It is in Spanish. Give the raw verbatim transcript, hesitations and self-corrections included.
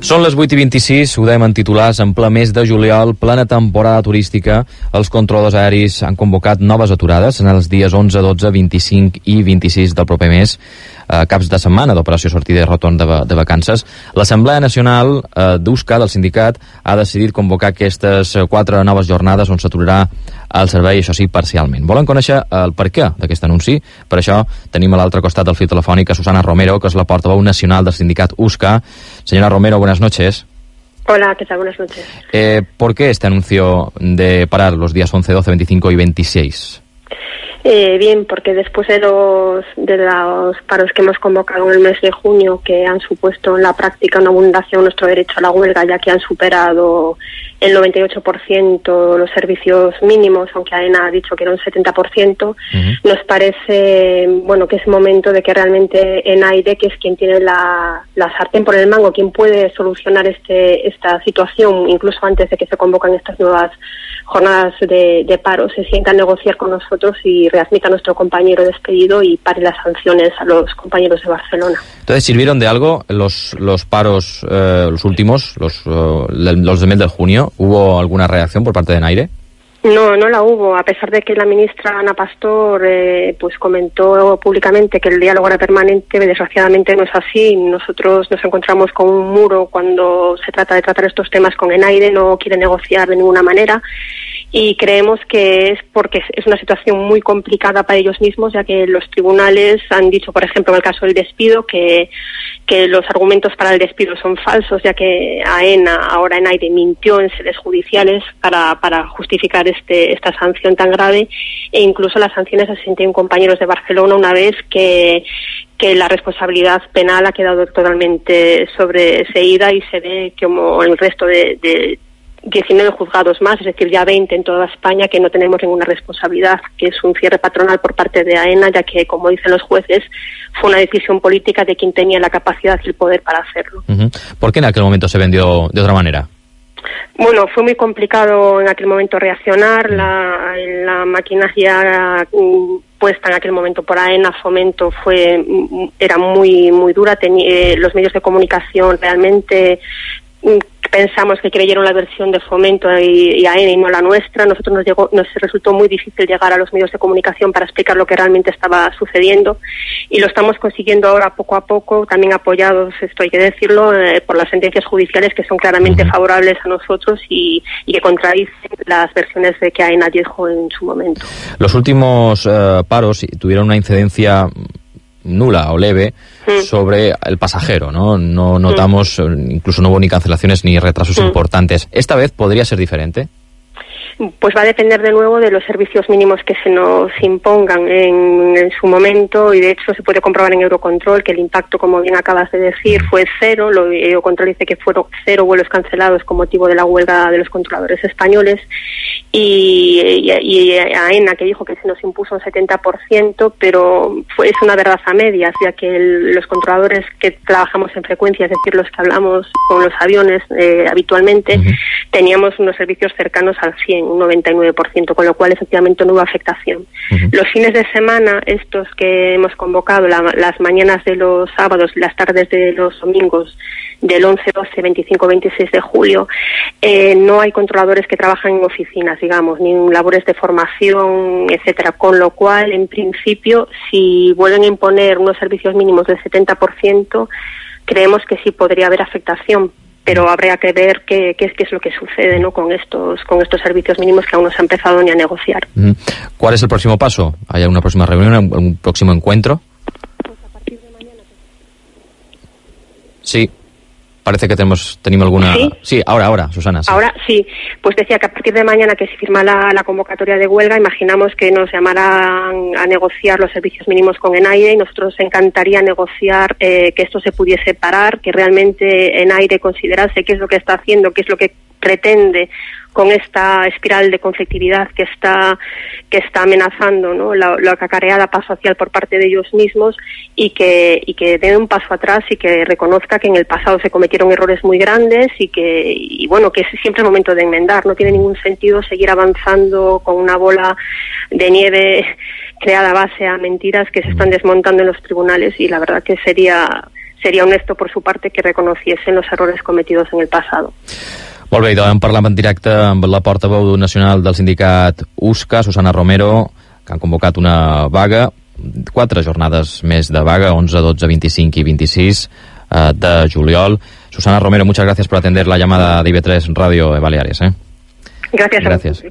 Són les vuit i vint-i-sis, ho dèiem en titulars, en ple mes de juliol, plena temporada turística. Els controladors aeris han convocat noves aturades en els dies onze, dotze, vint-i-cinc i vint-i-sis del proper mes, eh, caps de setmana d'operació sortida i retorn de, de vacances. L'Assemblea Nacional eh, d'Euska, del sindicat, ha decidit convocar aquestes quatre noves jornades on s'aturarà el servei, això sí, parcialment. Volen conèixer el perquè d'aquest anunci? Per això tenim a l'altre costat del fil telefònic a Susana Romero, que és la portaveu nacional del sindicat Euska. Señora Romero, buenas noches. Hola, ¿qué tal? Buenas noches. Eh, ¿Por qué este anuncio de parar los días once, doce, veinticinco y veintiséis? Eh, bien, porque después de los de los paros que hemos convocado en el mes de junio, que han supuesto en la práctica una vulneración de nuestro derecho a la huelga, ya que han superado el noventa y ocho por ciento los servicios mínimos, aunque AENA ha dicho que era un setenta por ciento, uh-huh. Nos parece bueno que es momento de que realmente ENAIRE, que es quien tiene la, la sartén por el mango, quien puede solucionar este esta situación, incluso antes de que se convocan estas nuevas jornadas de, de paro, se sienta a negociar con nosotros y readmita a nuestro compañero despedido y pare las sanciones a los compañeros de Barcelona. Entonces, ¿sirvieron de algo los los paros, eh, los últimos, los, uh, los de mes de junio? ¿Hubo alguna reacción por parte de ENAIRE? No, no la hubo, a pesar de que la ministra Ana Pastor eh, pues comentó públicamente que el diálogo era permanente. Desgraciadamente no es así. Nosotros nos encontramos con un muro cuando se trata de tratar estos temas con ENAIRE, no quiere negociar de ninguna manera. Y creemos que es porque es una situación muy complicada para ellos mismos, ya que los tribunales han dicho, por ejemplo, en el caso del despido, que, que los argumentos para el despido son falsos, ya que AENA, ahora ENAIRE, mintió en sedes judiciales para, para justificar este, esta sanción tan grave, e incluso las sanciones a sesenta y uno compañeros de Barcelona, una vez que que la responsabilidad penal ha quedado totalmente sobreseída y se ve como el resto de, de diecinueve juzgados más, es decir, ya veinte en toda España, que no tenemos ninguna responsabilidad, que es un cierre patronal por parte de AENA, ya que, como dicen los jueces, fue una decisión política de quien tenía la capacidad y el poder para hacerlo. Uh-huh. ¿Por qué en aquel momento se vendió de otra manera? Bueno, fue muy complicado en aquel momento reaccionar. La, la maquinaria puesta en aquel momento por AENA, Fomento, fue era muy muy dura. Tenía, los medios de comunicación realmente pensamos que creyeron la versión de Fomento y, y AENA y no la nuestra. Nosotros nos llegó, nos resultó muy difícil llegar a los medios de comunicación para explicar lo que realmente estaba sucediendo, y lo estamos consiguiendo ahora poco a poco, también apoyados, esto hay que decirlo, eh, por las sentencias judiciales que son claramente favorables a nosotros y, y que contradicen las versiones de que AENA dijo en su momento. Los últimos uh, paros tuvieron una incidencia nula o leve mm. sobre el pasajero, ¿no? No notamos, mm. incluso no hubo ni cancelaciones ni retrasos mm. importantes. ¿Esta vez podría ser diferente? Pues va a depender de nuevo de los servicios mínimos que se nos impongan en, en su momento, y de hecho se puede comprobar en Eurocontrol que el impacto, como bien acabas de decir, fue cero. Lo, Eurocontrol dice que fueron cero vuelos cancelados con motivo de la huelga de los controladores españoles, y, y, y AENA, que dijo que se nos impuso un setenta por ciento, pero fue, es una verdad a medias, ya que el, los controladores que trabajamos en frecuencia, es decir, los que hablamos con los aviones eh, habitualmente, uh-huh. teníamos unos servicios cercanos al cien, un noventa y nueve por ciento, con lo cual efectivamente no hubo afectación. Uh-huh. Los fines de semana, estos que hemos convocado, la, las mañanas de los sábados, las tardes de los domingos, del once, doce, veinticinco, veintiséis de julio, eh, no hay controladores que trabajan en oficinas, digamos, ni en labores de formación, etcétera, con lo cual, en principio, si vuelven a imponer unos servicios mínimos del setenta por ciento, creemos que sí podría haber afectación, pero habría que ver qué, qué, qué es lo que sucede, ¿no?, con estos con estos servicios mínimos que aún no se ha empezado ni a negociar. ¿Cuál es el próximo paso? ¿Hay alguna próxima reunión, un próximo encuentro? Pues a partir de mañana. Sí. Parece que tenemos, tenemos alguna... ¿Sí? Sí, ahora, ahora, Susana. Sí. Ahora sí, pues decía que a partir de mañana que se firma la, la convocatoria de huelga, imaginamos que nos llamarán a negociar los servicios mínimos con ENAIRE, y nosotros encantaría negociar eh, que esto se pudiese parar, que realmente ENAIRE considerase qué es lo que está haciendo, qué es lo que pretende con esta espiral de conflictividad que está que está amenazando, ¿no?, la, la cacareada paz social por parte de ellos mismos, y que y que den un paso atrás y que reconozca que en el pasado se cometieron errores muy grandes, y que y bueno que es siempre el momento de enmendar. No tiene ningún sentido seguir avanzando con una bola de nieve creada a base a mentiras que se están desmontando en los tribunales, y la verdad que sería sería honesto por su parte que reconociesen los errores cometidos en el pasado. Molt bé, doncs parlem en directe amb la portaveu nacional del sindicat U S C A, Susana Romero, que han convocat una vaga, quatre jornades més de vaga, once, doce, veinticinco y veintiséis eh, de juliol. Susana Romero, muchas gracias por atender la llamada de I B tres Radio Baleares. ¿eh? Gracias. Gracias.